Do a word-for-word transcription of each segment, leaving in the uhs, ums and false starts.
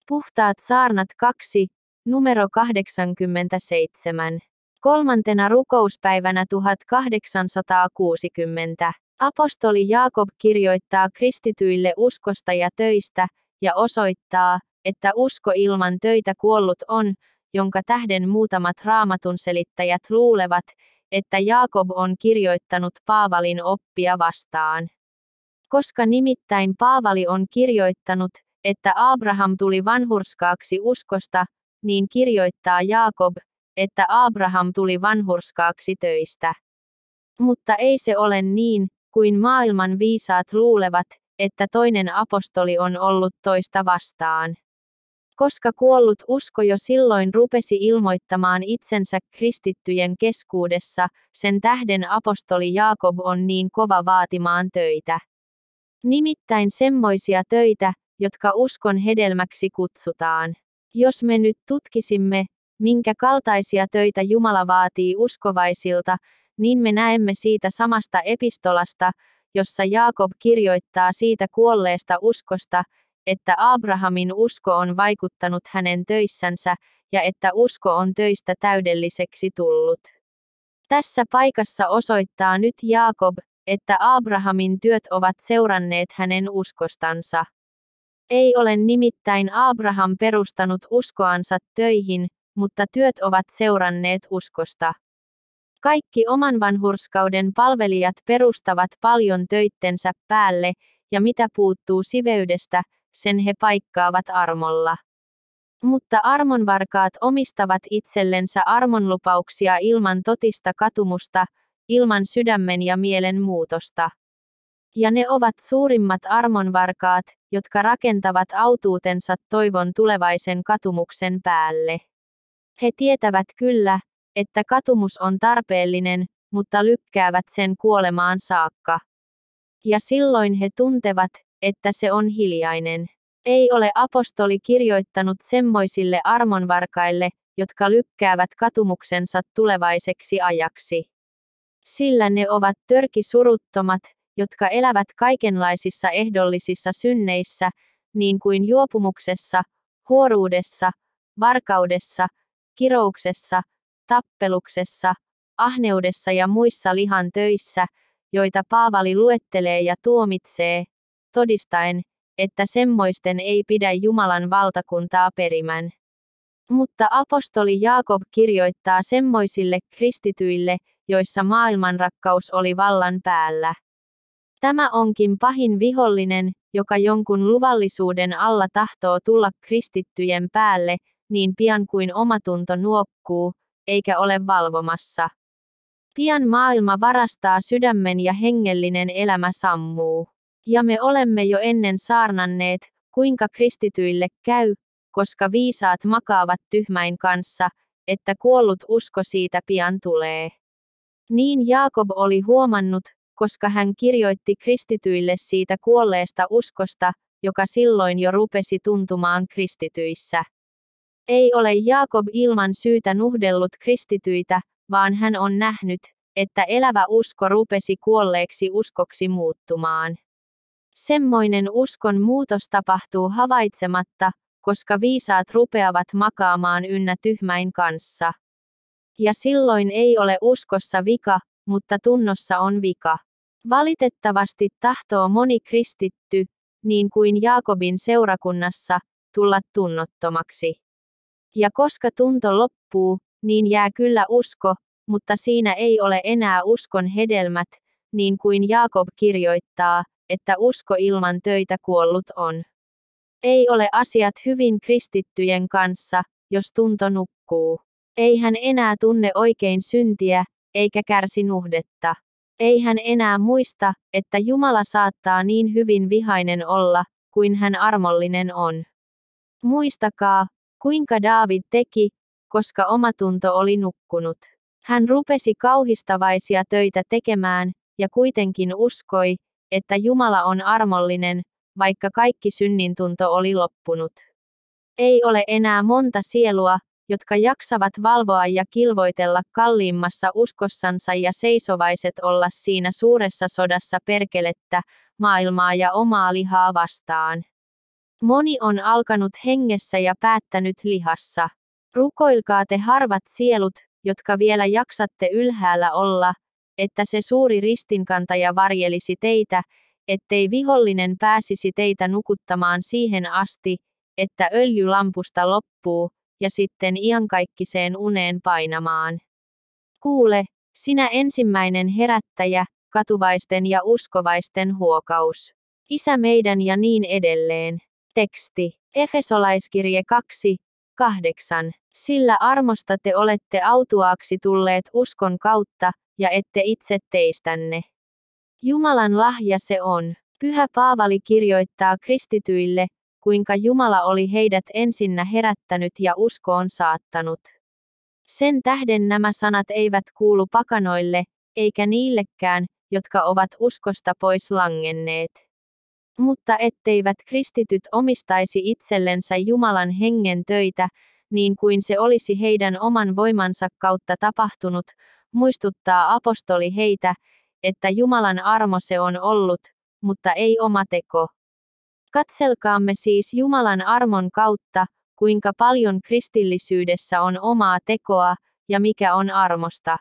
Puhtaat saarnat kaksi, numero kahdeksankymmentäseitsemän. Kolmantena rukouspäivänä tuhatkahdeksansataakuusikymmentä. Apostoli Jaakob kirjoittaa kristityille uskosta ja töistä, ja osoittaa, että usko ilman töitä kuollut on, jonka tähden muutamat raamatun selittäjät luulevat, että Jaakob on kirjoittanut Paavalin oppia vastaan. Koska nimittäin Paavali on kirjoittanut, että Abraham tuli vanhurskaaksi uskosta, niin kirjoittaa Jaakob, että Abraham tuli vanhurskaaksi töistä. Mutta ei se ole niin, kuin maailman viisaat luulevat, että toinen apostoli on ollut toista vastaan. Koska kuollut usko jo silloin rupesi ilmoittamaan itsensä kristittyjen keskuudessa, sen tähden apostoli Jaakob on niin kova vaatimaan töitä. Nimittäin semmoisia töitä, jotka uskon hedelmäksi kutsutaan. Jos me nyt tutkisimme, minkä kaltaisia töitä Jumala vaatii uskovaisilta, niin me näemme siitä samasta epistolasta, jossa Jaakob kirjoittaa siitä kuolleesta uskosta, että Abrahamin usko on vaikuttanut hänen töissänsä, ja että usko on töistä täydelliseksi tullut. Tässä paikassa osoittaa nyt Jaakob, että Abrahamin työt ovat seuranneet hänen uskostansa. Ei ole nimittäin Abraham perustanut uskoansa töihin, mutta työt ovat seuranneet uskosta. Kaikki oman vanhurskauden palvelijat perustavat paljon töittensä päälle, ja mitä puuttuu siveydestä, sen he paikkaavat armolla. Mutta armonvarkaat omistavat itsellensä armonlupauksia ilman totista katumusta, ilman sydämen ja mielen muutosta. Ja ne ovat suurimmat armonvarkaat, jotka rakentavat autuutensa toivon tulevaisen katumuksen päälle. He tietävät kyllä, että katumus on tarpeellinen, mutta lykkäävät sen kuolemaan saakka. Ja silloin he tuntevat, että se on hiljainen. Ei ole apostoli kirjoittanut semmoisille armonvarkaille, jotka lykkäävät katumuksensa tulevaiseksi ajaksi. Sillä ne ovat törkisuruttomat, jotka elävät kaikenlaisissa ehdollisissa synneissä, niin kuin juopumuksessa, huoruudessa, varkaudessa, kirouksessa, tappeluksessa, ahneudessa ja muissa lihan töissä, joita Paavali luettelee ja tuomitsee, todistaen, että semmoisten ei pidä Jumalan valtakuntaa perimän. Mutta apostoli Jaakob kirjoittaa semmoisille kristityille, joissa maailmanrakkaus oli vallan päällä. Tämä onkin pahin vihollinen, joka jonkun luvallisuuden alla tahtoo tulla kristittyjen päälle, niin pian kuin omatunto nuokkuu, eikä ole valvomassa. Pian maailma varastaa sydämen ja hengellinen elämä sammuu. Ja me olemme jo ennen saarnanneet, kuinka kristityille käy, koska viisaat makaavat tyhmäin kanssa, että kuollut usko siitä pian tulee. Niin Jaakob oli huomannut, koska hän kirjoitti kristityille siitä kuolleesta uskosta, joka silloin jo rupesi tuntumaan kristityissä. Ei ole Jaakob ilman syytä nuhdellut kristityitä, vaan hän on nähnyt, että elävä usko rupesi kuolleeksi uskoksi muuttumaan. Semmoinen uskon muutos tapahtuu havaitsematta, koska viisaat rupeavat makaamaan ynnä tyhmäin kanssa. Ja silloin ei ole uskossa vika, mutta tunnossa on vika. Valitettavasti tahtoo moni kristitty, niin kuin Jaakobin seurakunnassa, tulla tunnottomaksi. Ja koska tunto loppuu, niin jää kyllä usko, mutta siinä ei ole enää uskon hedelmät, niin kuin Jaakob kirjoittaa, että usko ilman töitä kuollut on. Ei ole asiat hyvin kristittyjen kanssa, jos tunto nukkuu. Ei hän enää tunne oikein syntiä, eikä kärsi nuhdetta. Ei hän enää muista, että Jumala saattaa niin hyvin vihainen olla, kuin hän armollinen on. Muistakaa, kuinka Daavid teki, koska omatunto oli nukkunut. Hän rupesi kauhistavaisia töitä tekemään, ja kuitenkin uskoi, että Jumala on armollinen, vaikka kaikki synnintunto oli loppunut. Ei ole enää monta sielua, jotka jaksavat valvoa ja kilvoitella kalliimmassa uskossansa ja seisovaiset olla siinä suuressa sodassa perkelettä, maailmaa ja omaa lihaa vastaan. Moni on alkanut hengessä ja päättänyt lihassa. Rukoilkaa te harvat sielut, jotka vielä jaksatte ylhäällä olla, että se suuri ristinkantaja varjelisi teitä, ettei vihollinen pääsisi teitä nukuttamaan siihen asti, että öljy lampusta loppuu, ja sitten iankaikkiseen uneen painamaan. Kuule, sinä ensimmäinen herättäjä, katuvaisten ja uskovaisten huokaus. Isä meidän ja niin edelleen. Teksti. Efesolaiskirje kaksi, kahdeksan. Sillä armosta te olette autuaaksi tulleet uskon kautta, ja ette itse teistänne. Jumalan lahja se on. Pyhä Paavali kirjoittaa kristityille, kuinka Jumala oli heidät ensinnä herättänyt ja uskoon saattanut. Sen tähden nämä sanat eivät kuulu pakanoille, eikä niillekään, jotka ovat uskosta pois langenneet. Mutta etteivät kristityt omistaisi itsellensä Jumalan hengen töitä, niin kuin se olisi heidän oman voimansa kautta tapahtunut, muistuttaa apostoli heitä, että Jumalan armo se on ollut, mutta ei oma teko. Katselkaamme siis Jumalan armon kautta, kuinka paljon kristillisyydessä on omaa tekoa, ja mikä on armosta.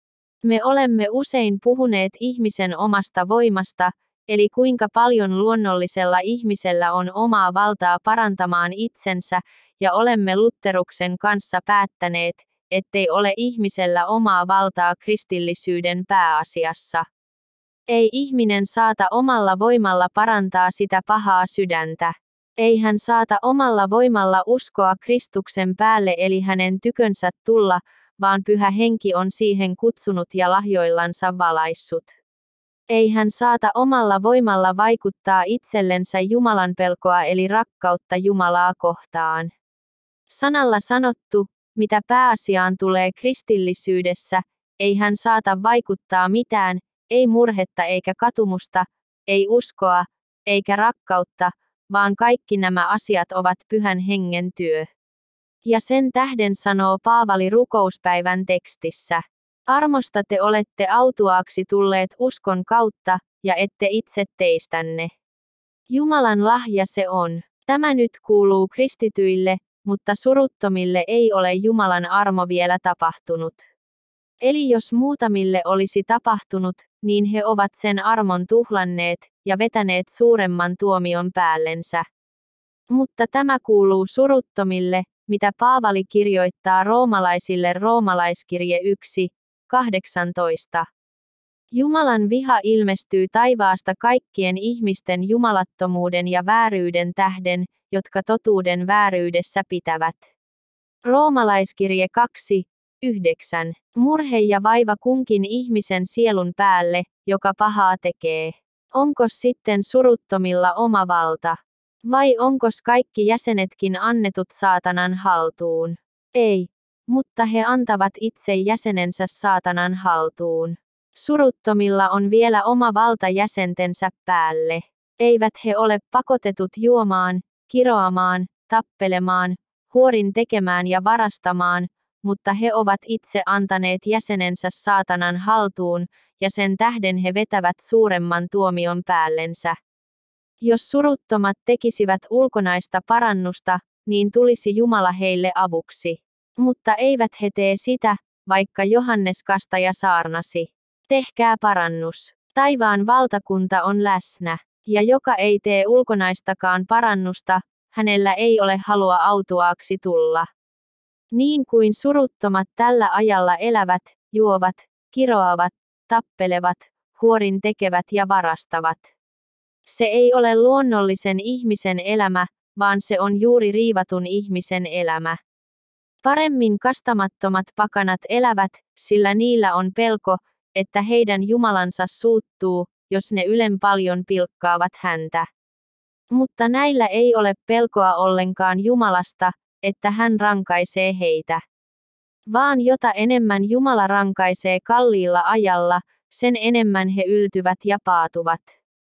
Me olemme usein puhuneet ihmisen omasta voimasta, eli kuinka paljon luonnollisella ihmisellä on omaa valtaa parantamaan itsensä, ja olemme Lutheruksen kanssa päättäneet, ettei ole ihmisellä omaa valtaa kristillisyyden pääasiassa. Ei ihminen saata omalla voimalla parantaa sitä pahaa sydäntä. Ei hän saata omalla voimalla uskoa Kristuksen päälle eli hänen tykönsä tulla, vaan Pyhä Henki on siihen kutsunut ja lahjoillansa valaissut. Ei hän saata omalla voimalla vaikuttaa itsellensä Jumalan pelkoa eli rakkautta Jumalaa kohtaan. Sanalla sanottu, mitä pääasiaan tulee kristillisyydessä, ei hän saata vaikuttaa mitään, ei murhetta eikä katumusta, ei uskoa, eikä rakkautta, vaan kaikki nämä asiat ovat Pyhän Hengen työ. Ja sen tähden sanoo Paavali rukouspäivän tekstissä. Armosta te olette autuaaksi tulleet uskon kautta, ja ette itse teistänne. Jumalan lahja se on. Tämä nyt kuuluu kristityille, mutta suruttomille ei ole Jumalan armo vielä tapahtunut. Eli jos muutamille olisi tapahtunut, niin he ovat sen armon tuhlanneet, ja vetäneet suuremman tuomion päällensä. Mutta tämä kuuluu suruttomille, mitä Paavali kirjoittaa roomalaisille roomalaiskirje yksi, kahdeksantoista. Jumalan viha ilmestyy taivaasta kaikkien ihmisten jumalattomuuden ja vääryyden tähden, jotka totuuden vääryydessä pitävät. Roomalaiskirje kaksi, yhdeksän. Murhe ja vaiva kunkin ihmisen sielun päälle, joka pahaa tekee. Onkos sitten suruttomilla oma valta? Vai onkos kaikki jäsenetkin annetut saatanan haltuun? Ei, mutta he antavat itse jäsenensä saatanan haltuun. Suruttomilla on vielä oma valta jäsentensä päälle. Eivät he ole pakotetut juomaan, kiroamaan, tappelemaan, huorin tekemään ja varastamaan, mutta he ovat itse antaneet jäsenensä saatanan haltuun, ja sen tähden he vetävät suuremman tuomion päällensä. Jos suruttomat tekisivät ulkonaista parannusta, niin tulisi Jumala heille avuksi. Mutta eivät he tee sitä, vaikka Johannes Kastaja saarnasi. Tehkää parannus. Taivaan valtakunta on läsnä, ja joka ei tee ulkonaistakaan parannusta, hänellä ei ole halua autuaaksi tulla. Niin kuin suruttomat tällä ajalla elävät, juovat, kiroavat, tappelevat, huorin tekevät ja varastavat. Se ei ole luonnollisen ihmisen elämä, vaan se on juuri riivatun ihmisen elämä. Paremmin kastamattomat pakanat elävät, sillä niillä on pelko, että heidän Jumalansa suuttuu, jos ne ylen paljon pilkkaavat häntä. Mutta näillä ei ole pelkoa ollenkaan Jumalasta, että hän rankaisee heitä. Vaan jota enemmän Jumala rankaisee kalliilla ajalla, sen enemmän he yltyvät ja paatuvat.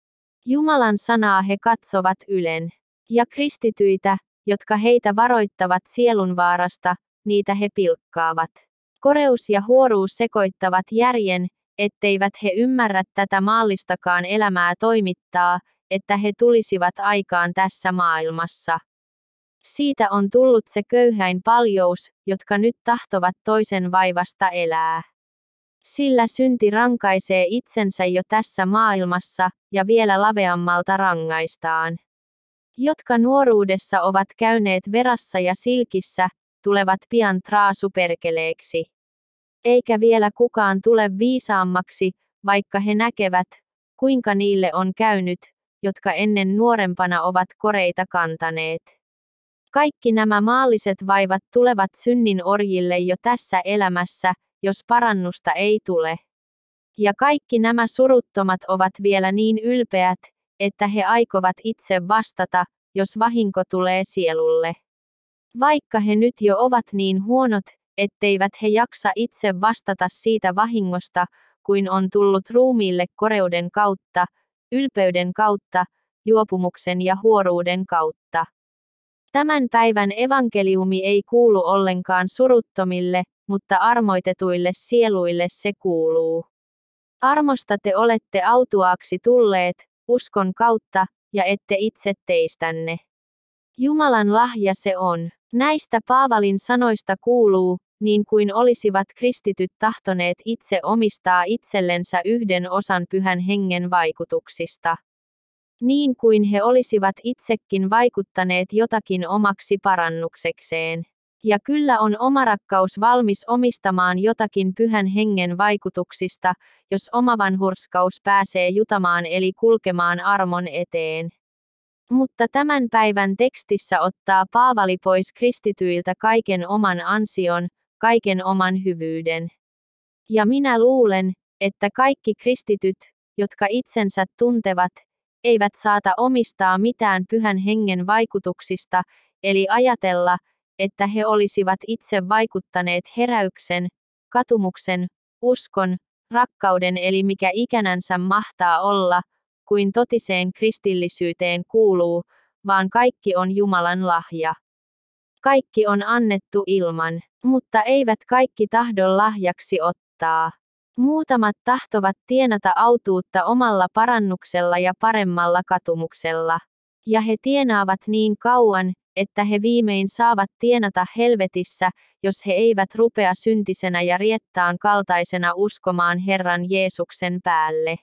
Jumalan sanaa he katsovat ylen. Ja kristityitä, jotka heitä varoittavat sielunvaarasta, niitä he pilkkaavat. Koreus ja huoruus sekoittavat järjen, etteivät he ymmärrä tätä maallistakaan elämää toimittaa, että he tulisivat aikaan tässä maailmassa. Siitä on tullut se köyhäin paljous, jotka nyt tahtovat toisen vaivasta elää. Sillä synti rankaisee itsensä jo tässä maailmassa, ja vielä laveammalta rangaistaan. Jotka nuoruudessa ovat käyneet verassa ja silkissä, tulevat pian traasuperkeleeksi. Eikä vielä kukaan tule viisaammaksi, vaikka he näkevät, kuinka niille on käynyt, jotka ennen nuorempana ovat koreita kantaneet. Kaikki nämä maalliset vaivat tulevat synnin orjille jo tässä elämässä, jos parannusta ei tule. Ja kaikki nämä suruttomat ovat vielä niin ylpeät, että he aikovat itse vastata, jos vahinko tulee sielulle. Vaikka he nyt jo ovat niin huonot, etteivät he jaksa itse vastata siitä vahingosta, kuin on tullut ruumiille koreuden kautta, ylpeyden kautta, juopumuksen ja huoruuden kautta. Tämän päivän evankeliumi ei kuulu ollenkaan suruttomille, mutta armoitetuille sieluille se kuuluu. Armosta te olette autuaaksi tulleet, uskon kautta, ja ette itse teistänne. Jumalan lahja se on. Näistä Paavalin sanoista kuuluu, niin kuin olisivat kristityt tahtoneet itse omistaa itsellensä yhden osan Pyhän Hengen vaikutuksista. Niin kuin he olisivat itsekin vaikuttaneet jotakin omaksi parannuksekseen. Ja kyllä on oma rakkaus valmis omistamaan jotakin Pyhän Hengen vaikutuksista, jos oma vanhurskaus pääsee jutamaan eli kulkemaan armon eteen. Mutta tämän päivän tekstissä ottaa Paavali pois kristityiltä kaiken oman ansion, kaiken oman hyvyyden. Ja minä luulen, että kaikki kristityt, jotka itsensä tuntevat, eivät saata omistaa mitään Pyhän Hengen vaikutuksista, eli ajatella, että he olisivat itse vaikuttaneet heräyksen, katumuksen, uskon, rakkauden eli mikä ikänänsä mahtaa olla, kuin totiseen kristillisyyteen kuuluu, vaan kaikki on Jumalan lahja. Kaikki on annettu ilman, mutta eivät kaikki tahdo lahjaksi ottaa. Muutamat tahtovat tienata autuutta omalla parannuksella ja paremmalla katumuksella. Ja he tienaavat niin kauan, että he viimein saavat tienata helvetissä, jos he eivät rupea syntisenä ja riettaan kaltaisena uskomaan Herran Jeesuksen päälle.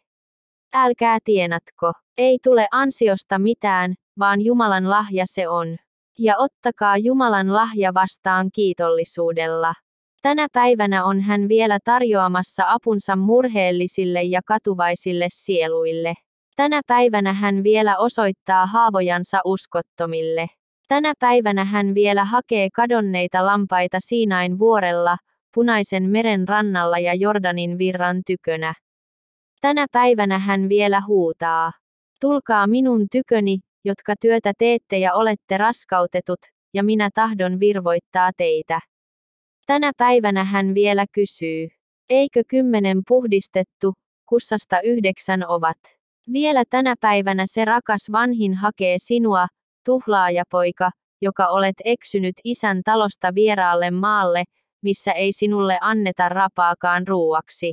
Älkää tienatko, ei tule ansiosta mitään, vaan Jumalan lahja se on. Ja ottakaa Jumalan lahja vastaan kiitollisuudella. Tänä päivänä on hän vielä tarjoamassa apunsa murheellisille ja katuvaisille sieluille. Tänä päivänä hän vielä osoittaa haavojansa uskottomille. Tänä päivänä hän vielä hakee kadonneita lampaita Siinain vuorella, Punaisen meren rannalla ja Jordanin virran tykönä. Tänä päivänä hän vielä huutaa. Tulkaa minun tyköni, jotka työtä teette ja olette raskautetut, ja minä tahdon virvoittaa teitä. Tänä päivänä hän vielä kysyy. Eikö kymmenen puhdistettu, kussasta yhdeksän ovat? Vielä tänä päivänä se rakas vanhin hakee sinua, tuhlaajapoika, joka olet eksynyt isän talosta vieraalle maalle, missä ei sinulle anneta rapaakaan ruuaksi.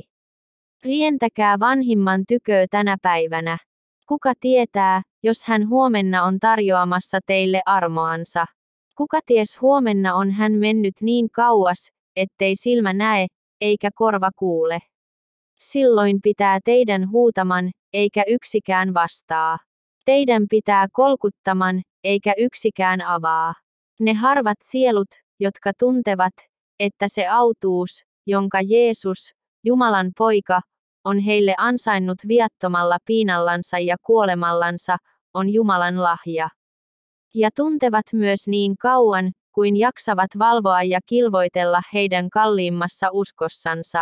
Rientäkää vanhimman tyköö tänä päivänä. Kuka tietää, jos hän huomenna on tarjoamassa teille armoansa? Kuka ties huomenna on hän mennyt niin kauas, ettei silmä näe, eikä korva kuule. Silloin pitää teidän huutaman, eikä yksikään vastaa. Teidän pitää kolkuttaman, eikä yksikään avaa. Ne harvat sielut, jotka tuntevat, että se autuus, jonka Jeesus, Jumalan poika, on heille ansainnut viattomalla piinallansa ja kuolemallansa, on Jumalan lahja. Ja tuntevat myös niin kauan, kuin jaksavat valvoa ja kilvoitella heidän kalliimmassa uskossansa.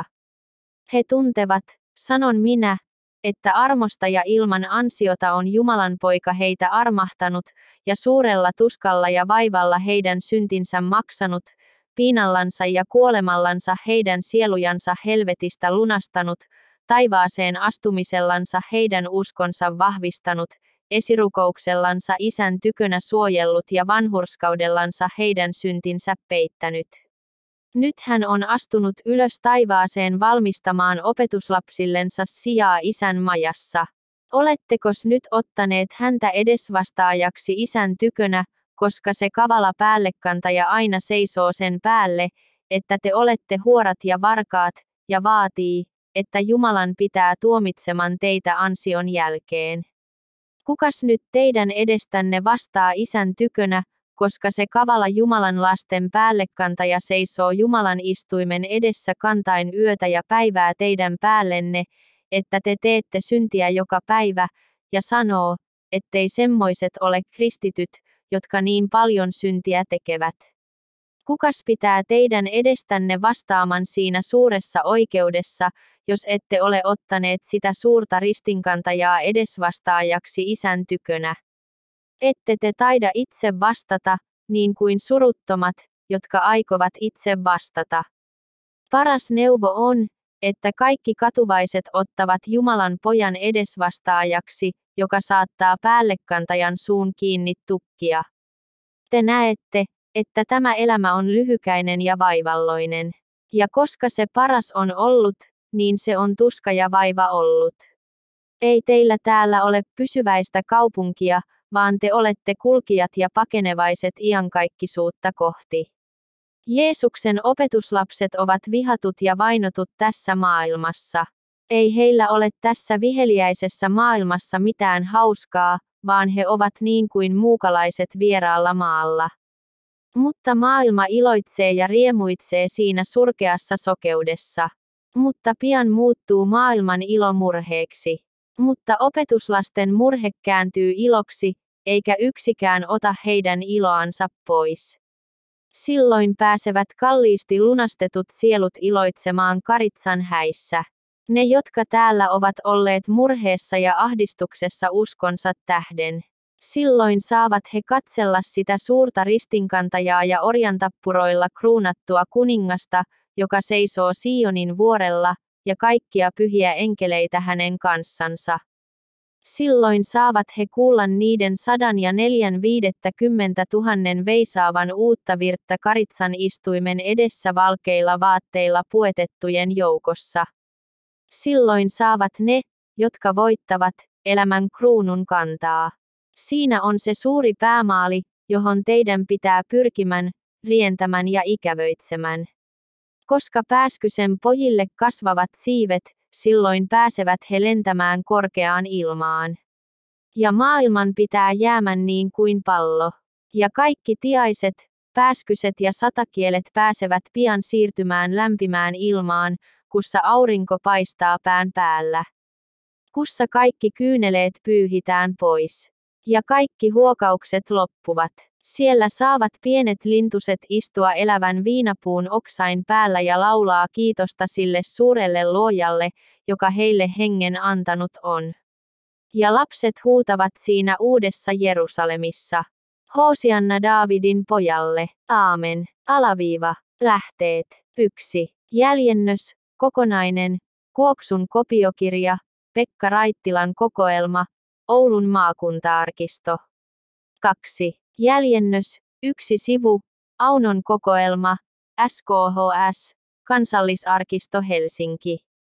He tuntevat, sanon minä, että armosta ja ilman ansiota on Jumalan poika heitä armahtanut, ja suurella tuskalla ja vaivalla heidän syntinsä maksanut, piinallansa ja kuolemallansa heidän sielujansa helvetistä lunastanut, taivaaseen astumisellansa heidän uskonsa vahvistanut, esirukouksellansa Isän tykönä suojellut ja vanhurskaudellansa heidän syntinsä peittänyt. Nyt hän on astunut ylös taivaaseen valmistamaan opetuslapsillensa sijaa Isän majassa. Olettekos nyt ottaneet häntä edesvastaajaksi isän tykönä, koska se kavala päällekantaja aina seisoo sen päälle, että te olette huorat ja varkaat, ja vaatii, että Jumalan pitää tuomitseman teitä ansion jälkeen. Kukas nyt teidän edestänne vastaa isän tykönä, koska se kavala Jumalan lasten päällekantaja seisoo Jumalan istuimen edessä kantain yötä ja päivää teidän päällenne, että te teette syntiä joka päivä, ja sanoo, ettei semmoiset ole kristityt, jotka niin paljon syntiä tekevät. Kukas pitää teidän edestänne vastaaman siinä suuressa oikeudessa, jos ette ole ottaneet sitä suurta ristinkantajaa edesvastaajaksi isän tykönä? Ette te taida itse vastata, niin kuin suruttomat, jotka aikovat itse vastata. Paras neuvo on, että kaikki katuvaiset ottavat Jumalan pojan edesvastaajaksi, joka saattaa päällekantajan suun kiinni tukkia. Te näette, että tämä elämä on lyhykäinen ja vaivalloinen. Ja koska se paras on ollut, niin se on tuska ja vaiva ollut. Ei teillä täällä ole pysyväistä kaupunkia, vaan te olette kulkijat ja pakenevaiset iankaikkisuutta kohti. Jeesuksen opetuslapset ovat vihatut ja vainotut tässä maailmassa. Ei heillä ole tässä viheliäisessä maailmassa mitään hauskaa, vaan he ovat niin kuin muukalaiset vieraalla maalla. Mutta maailma iloitsee ja riemuitsee siinä surkeassa sokeudessa. Mutta pian muuttuu maailman ilo murheeksi. Mutta opetuslasten murhe kääntyy iloksi, eikä yksikään ota heidän iloansa pois. Silloin pääsevät kalliisti lunastetut sielut iloitsemaan Karitsan häissä. Ne, jotka täällä ovat olleet murheessa ja ahdistuksessa uskonsa tähden. Silloin saavat he katsella sitä suurta ristinkantajaa ja orjantappuroilla kruunattua kuningasta, joka seisoo Sionin vuorella, ja kaikkia pyhiä enkeleitä hänen kanssansa. Silloin saavat he kuulla niiden sadan ja neljän viidettä-kymmentä tuhannen veisaavan uutta virttä Karitsan istuimen edessä valkeilla vaatteilla puetettujen joukossa. Silloin saavat ne, jotka voittavat, elämän kruunun kantaa. Siinä on se suuri päämaali, johon teidän pitää pyrkimän, rientämän ja ikävöitsemän. Koska pääskysen pojille kasvavat siivet, silloin pääsevät he lentämään korkeaan ilmaan. Ja maailman pitää jäämän niin kuin pallo. Ja kaikki tiaiset, pääskyset ja satakielet pääsevät pian siirtymään lämpimään ilmaan, kussa aurinko paistaa pään päällä. Kussa kaikki kyyneleet pyyhitään pois. Ja kaikki huokaukset loppuvat. Siellä saavat pienet lintuset istua elävän viinapuun oksain päällä ja laulaa kiitosta sille suurelle luojalle, joka heille hengen antanut on. Ja lapset huutavat siinä uudessa Jerusalemissa. Hoosianna Daavidin pojalle. Aamen. Alaviiva. Lähteet. yksi. Jäljennös. Kokonainen. Kuoksun kopiokirja. Pekka Raittilan kokoelma. Oulun maakuntaarkisto. kaksi. Jäljennös. Yksi sivu. Aunon kokoelma. S K H S. Kansallisarkisto Helsinki.